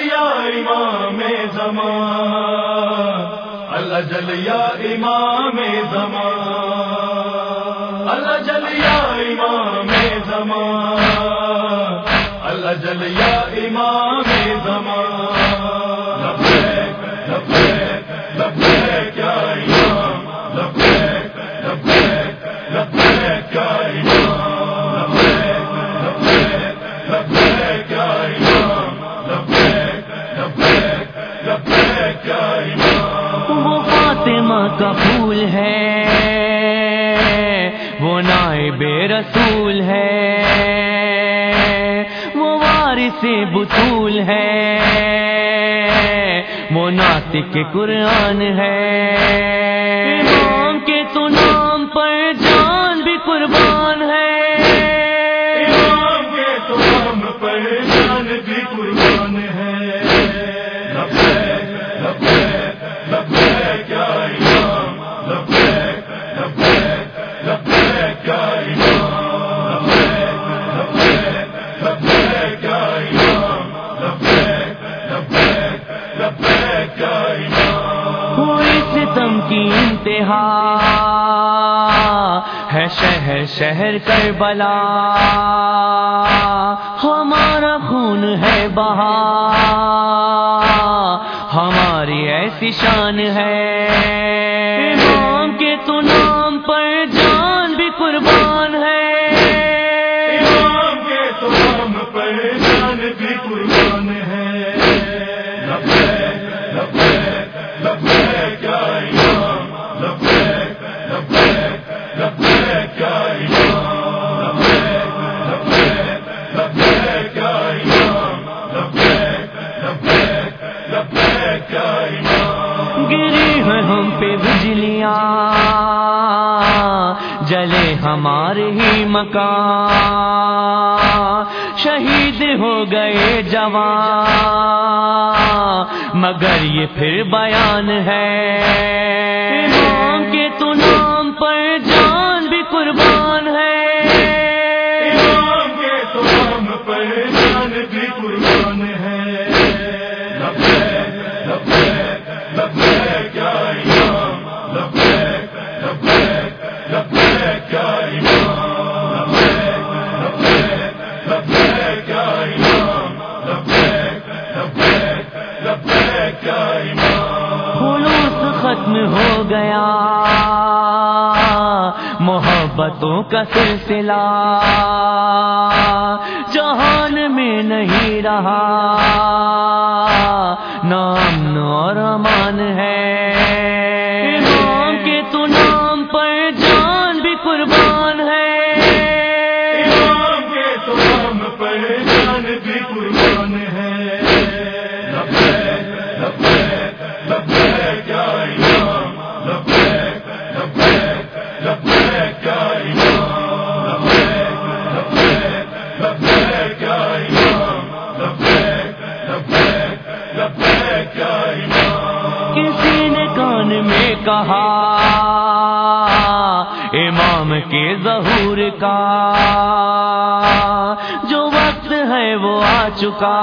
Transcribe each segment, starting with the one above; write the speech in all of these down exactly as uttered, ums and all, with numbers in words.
یا امام زمان، الاجل یا امام زمان، الاجل یا امام زمان، الاجل یا امام زمان، لبیک لبیک لبیک یا امام، لبیک لبیک لبیک یا امام، لبیک لبیک لبیک یا امام، لبیک لبیک لبیک یا امام۔ وہ فاطمہ کا پھول ہے، وہ نائب رسول ہے، وہ وارث بطول ہے، وہ ناطق قرآن ہے، امام کے تو نام پر جان بھی قربان ہے، امام کے تو نام پر جان بھی قربان ہے، لبیک لبیک لبیک یا امام، لبیک لبیک لبیک یا امام، لبیک لبیک لبیک یا امام، لبیک لبیک لبیک یا امام۔ ہوئی ستم کی انتہا ہے شہر شہر کربلا، ہمارا خون ہے بہا، ہماری ایسی شان ہے، امام کے تو نام پر جان بھی قربان ہے، امام کے تو نام پر جان بھی قربان ہے، لبیک لبیک لبیک یا امام، لبیک لبیک لبیک یا امام، لبیک لبیک لبیک یا امام، لبیک لبیک لبیک یا امام۔ گری ہے ہم پہ بجلیاں، جلے ہمارے ہی مکان، شہید ہو گئے جوان، مگر یہ پھر بیان ہے، امام کے تو نام پر جان بھی قربان ہے، امام کے تو نام پر جان بھی قربان ہے، لبیک لبیک لبیک یا امام، لبیک لبیک لبیک یا امام، لبیک لبیک لبیک یا امام، لبیک لبیک لبیک یا امام۔ خلوص ختم ہو گیا، محبتوں کا سلسلہ جہان میں نہیں رہا، نہ امن اور امان ہے، امام کے تو نام پر جان بھی قربان ہے، امام کے تو نام پر جان بھی قربان ہے، لبیک لبیک لبیک یا امام، لبیک لبیک لبیک یا امام، لبیک لبیک لبیک یا امام، لبیک لبیک لبیک یا امام۔ کسی نے کان میں کہا امام کے ظہور کا، جو وقت ہے وہ آ چکا،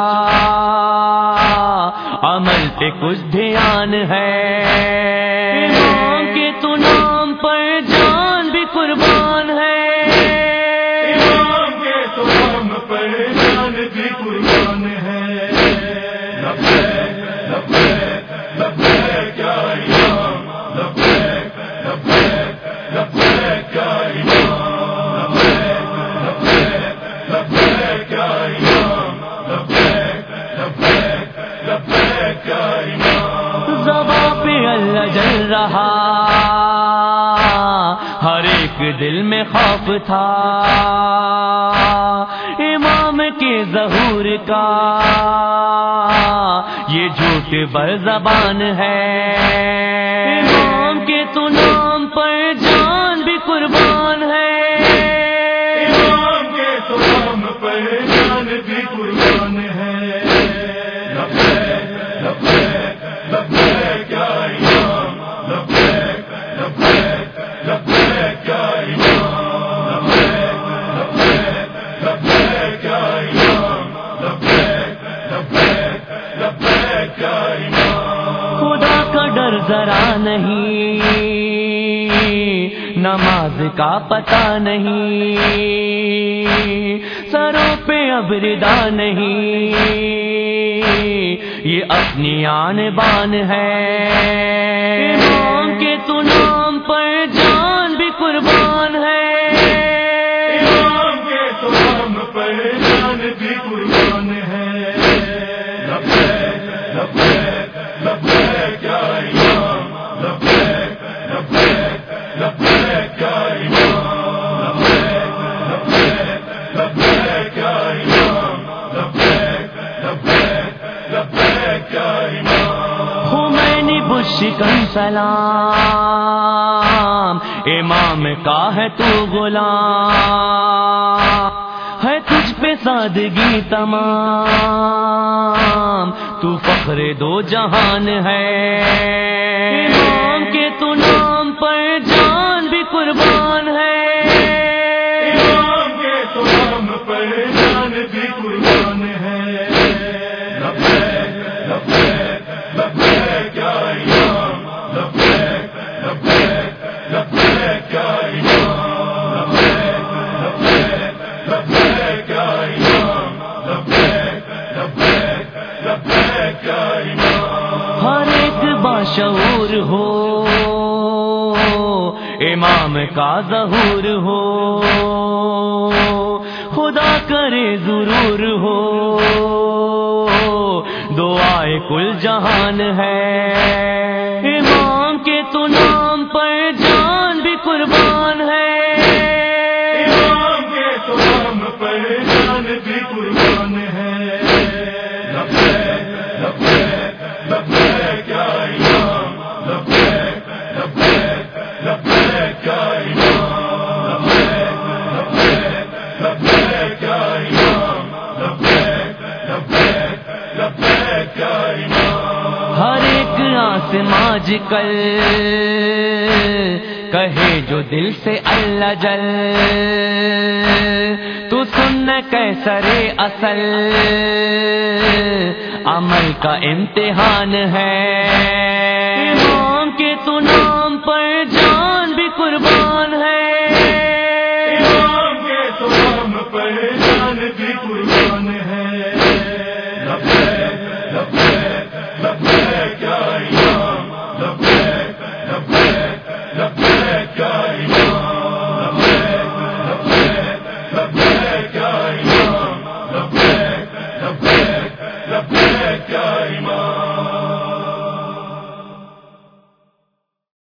عمل پہ کچھ دھیان ہے، امام کے تو نام پر جان بھی قربان ہے، امام کے تو نام پر جان بھی قربان ہے، لبیک لبیک لبیک یا امام، لبیک لبیک لبیک یا امام، لبیک لبیک لبیک یا امام، لبیک لبیک لبیک یا امام۔ زباں پہ اللہ جل رہا، ہر ایک دل میں خوف تھا، امام کے ظہور کا، یہ جھوٹ بر زبان ہے، امام کے تو نام پر جان بھی قربان ہے، امام کے تو نام پر جان بھی قربان ہے، لبیک لبیک لبیک یا امام، لبیک لبیک لبیک یا امام، لبیک لبیک لبیک یا امام، لبیک لبیک لبیک ذرا نہیں، نماز کا پتہ نہیں، سروں پہ اب ردا نہیں، یہ اپنی آن بان ہے، امام کے تو نام پر جان بھی قربان ہے، امام کے تو نام پر جان بھی قربان ہے، لبیک لبیک لبیک یا امام، لبیک لبیک لبیک یا امام، لبیک لبیک یا امام، لبیک لبیک لبیک یا امام۔ خمینی بشکن سلام، امام کا ہے تو غلام، ہے تجھ پہ سادگی تمام، تو فخر دو جہان ہے، امام کے تو نام پر جان بھی قربان ہے، امام کے تو نام پر جان بھی قربان ہے، لبیک لبیک لبیک یا امام، لبیک لبیک لبیک یا امام، لبیک لبیک لبیک یا امام، لبیک لبیک لبیک یا امام۔ ہر ایک باشعور ہو، امام کا ظہور ہو، خدا کرے ضرور ہو، دعائے کل جہان ہے، امام کے تو نام پر جان بھی قربان ہے، امام کے تو نام پر جان بھی قربان ہے، لبیک لبیک لبیک یا امام، لبیک لبیک لبیک یا امام، لبیک لبیک لبیک یا امام، لبیک لبیک لبیک یا امام۔ ہر ایک آسماں آج کل کہے جو دل سے اللہ جل، تو سن کیسر اصل عمل کا امتحان ہے، امام کے تو نام پر جان بھی قربان ہے، امام کے تو نام پر جان بھی قربان ہے، لبیک لبیک لبیک یا امام، لبیک لبیک لبیک یا امام، لبیک لبیک لبیک یا امام، لبیک لبیک لبیک یا امام۔